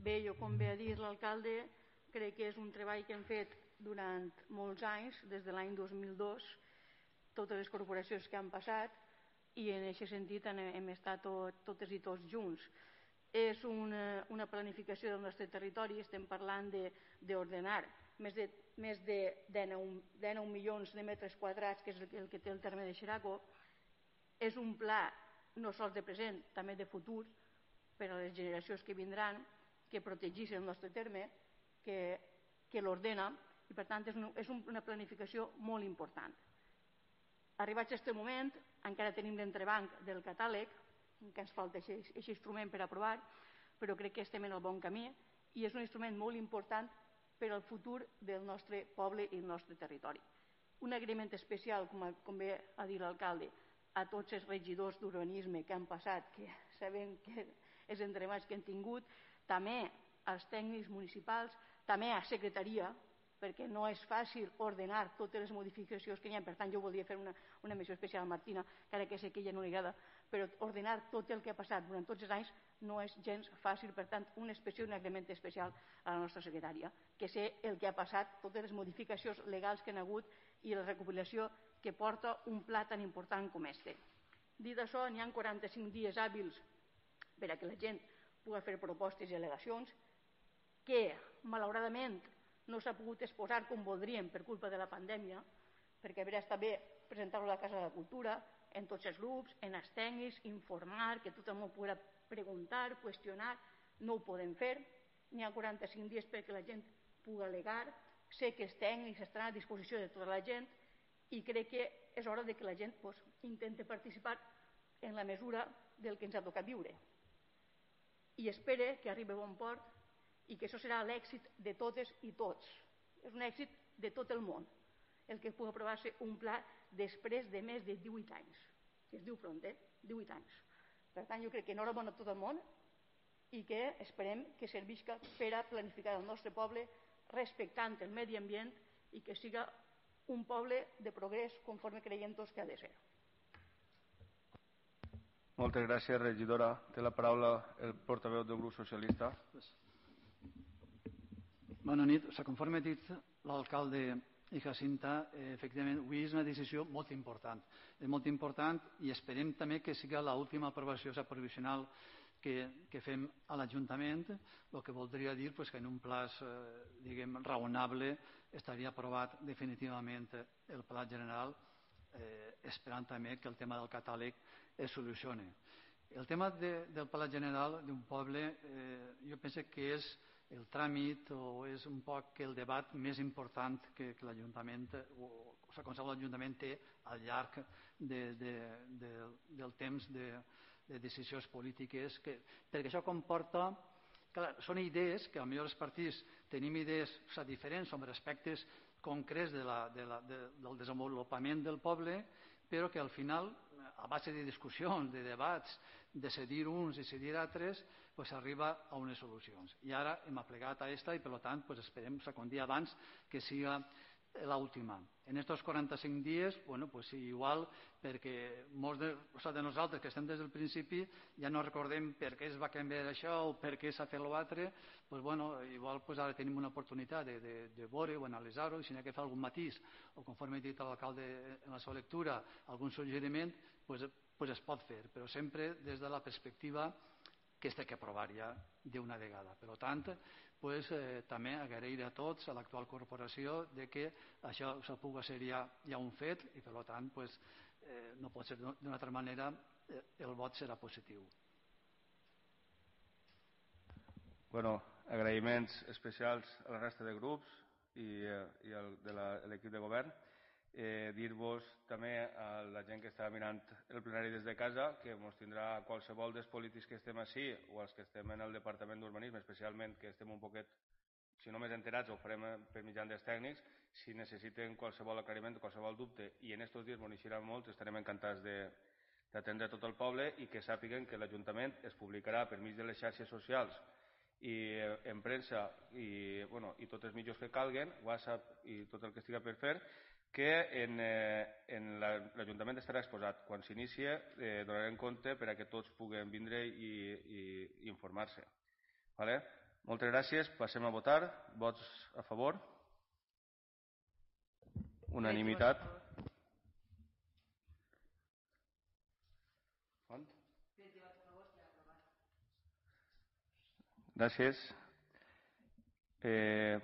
Bé, jo com bé ha dit l'alcalde, crec que és un treball que hem fet durant molts anys, des de l'any 2002, totes les corporacions que han passat, i en aquest sentit hem estat totes i tots junts. És una planificació del nostre territori, estem parlant d'ordenar més de 19 milions de metres quadrats, que és el que té el terme de Xeraco. És un pla no sols de present, també de futur, per a les generacions que vindran, que protegeixen el nostre terme, que l'ordena, i per tant és una planificació molt important. Arribats a aquest moment, encara tenim l'entrebanc del catàleg, que ens falta aquest instrument per aprovar, però crec que estem en el bon camí i és un instrument molt important per al futur del nostre poble i del nostre territori. Un agraïment especial, com bé ha dit l'alcalde, a tots els regidors d'urbanisme que han passat, que sabem que els entrebats que han tingut, també als tècnics municipals, també a secretaria, perquè no és fàcil ordenar totes les modificacions que hi ha. Per tant, jo volia fer una menció especial a Martina, encara que sé que a ella no li agrada, però ordenar tot el que ha passat durant tots els anys no és gens fàcil. Per tant, un agraïment especial a la nostra secretària, que sé el que ha passat, totes les modificacions legals que han hagut i la recopilació que porta un pla tan important com este. Dit això, n'hi ha 45 dies hàbils per a que la gent pugui fer propostes i al·legacions, que malauradament no s'ha pogut exposar com voldríem per culpa de la pandèmia, perquè hauria estat bé presentar-ho a la Casa de la Cultura, en tots els grups, en els tècnics, informar, que tothom ho pugui preguntar, qüestionar. No ho podem fer. N'hi ha 45 dies perquè la gent pugui al·legar. Sé que els tècnics estan a disposició de tota la gent i crec que és hora que la gent intenti participar en la mesura del que ens ha tocat viure. I espero que arribi a bon port i que això serà l'èxit de totes i tots. És un èxit de tot el món, el que pugui aprovar-se un pla després de més de 18 anys, que es diu pront, 18 anys. Per tant, jo crec que enhorabona a tot el món i que esperem que servisca per a planificar el nostre poble respectant el medi ambient i que siga un poble de progrés conforme creiem tots que ha de ser. Moltes gràcies, regidora. Té la paraula el portaveu del grup socialista. Bona nit. Conforme ha dit l'alcalde i Jacinta, efectivament, avui és una decisió molt important. És molt important i esperem també que sigui l'última aprovació provisional que fem a l'Ajuntament, el que voldria dir que en un plaç raonable estaria aprovat definitivament el pla general, esperant també que el tema del catàleg es solucioni. El tema del pla general d'un poble jo penso que és el tràmit o és un poc el debat més important que l'Ajuntament o qualsevol Ajuntament té al llarg del temps de decisions polítiques, perquè això comporta, clar, són idees que potser els partits tenim idees diferents sobre aspectes concrets del desenvolupament del poble, però que al final, a base de discussions, de debats, decidir uns i decidir altres, s'arriba a unes solucions. I ara hem aplegat a aquesta i, per tant, esperem, com dia abans, que siga l'última. En aquests 45 dies, igual, perquè molts de nosaltres que estem des del principi ja no recordem per què es va canviar això o per què s'ha fet l'altre, igual ara tenim una oportunitat de veure o analitzar-ho, i si n'hi ha que fer algun matís o, conforme ha dit l'alcalde en la seva lectura, algun suggeriment, es pot fer, però sempre des de la perspectiva que s'ha d'aprovar ja d'una vegada. Per tant, també agrair a tots, a l'actual corporació, que això pugui ser ja un fet i, per tant, no pot ser d'una altra manera, el vot serà positiu. Agraïments especials a la resta de grups i de l'equip de govern. Dir-vos també a la gent que està mirant el plenari des de casa que ens tindrà qualsevol dels polítics que estem així o els que estem en el Departament d'Urbanisme, especialment que estem un poquet, si no més enterats, ho farem per mitjà dels tècnics. Si necessiten qualsevol aclariment o qualsevol dubte, i en aquests dies m'ho eixiran molts, estarem encantats d'atendre tot el poble, i que sàpiguen que l'Ajuntament es publicarà per mig de les xarxes socials i en premsa i tots els mitjans que calguen, WhatsApp i tot el que estigui per fer, que l'Ajuntament estarà exposat. Quan s'inicie donarem compte perquè tots puguem vindre i informar-se. Moltes gràcies. Passem a votar. Vots a favor? Unanimitat. Gràcies.